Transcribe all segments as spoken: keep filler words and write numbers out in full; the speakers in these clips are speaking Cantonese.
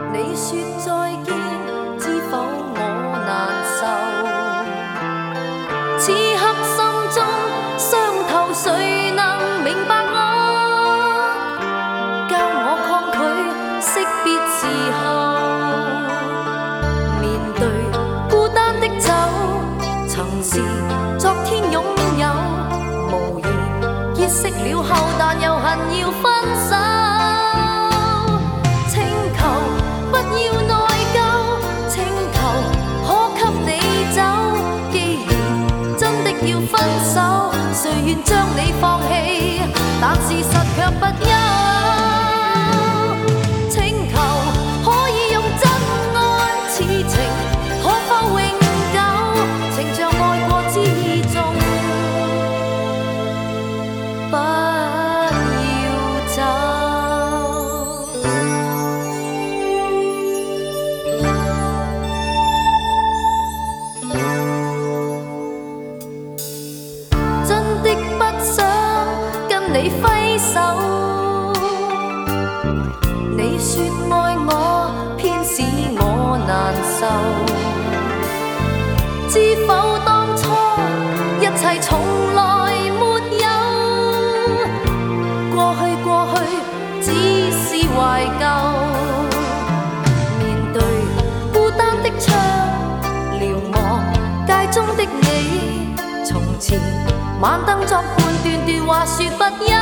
你說再見，知否我難受？此刻心中傷透，誰能明白我？教我抗拒惜別時候，面對孤單的走，曾是昨天擁有，無言結識了後，但又恨要分手。誰願將你放棄，但事實卻不休。請求可以用真愛此情，可否永久？情像愛過之中，不要走。你揮手，你說愛我，偏使我難受。知否當初一切從來沒有，過去過去只是懷舊。面對孤單的窗，瞭望街中的你，從前晚燈作伴，段段話說不休。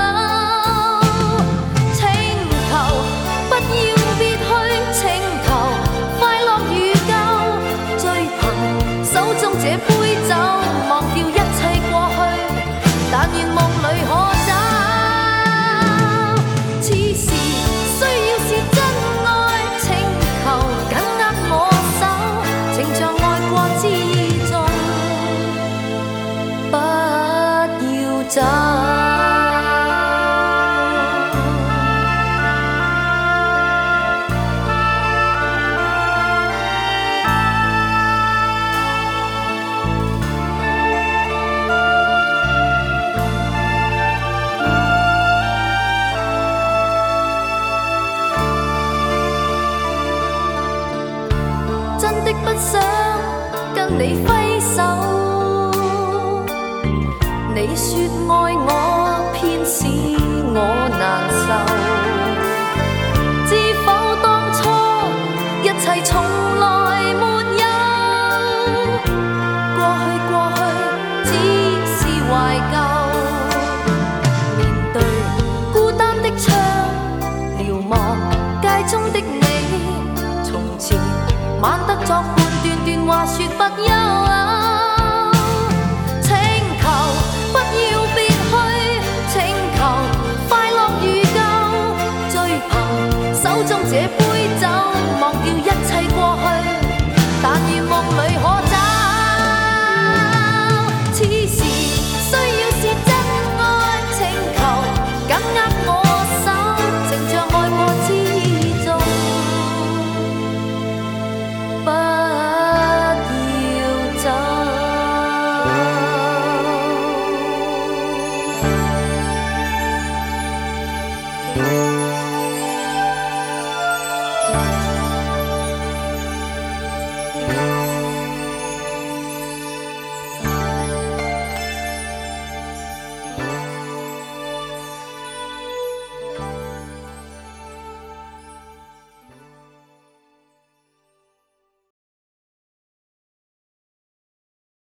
請求不要別去，請求快樂如舊，追憑手中這杯酒，忘掉一切過去，但願夢裏可找。此時需要是真愛，請求緊握我手，情像愛過之中，走。真的不想跟你揮手。你說愛我，偏使我難受。知否當初一切從來沒有，過去過去只是懷舊。面對孤單的窗，瞭望街中的你，從前晚得作伴，段段話說不休。手中這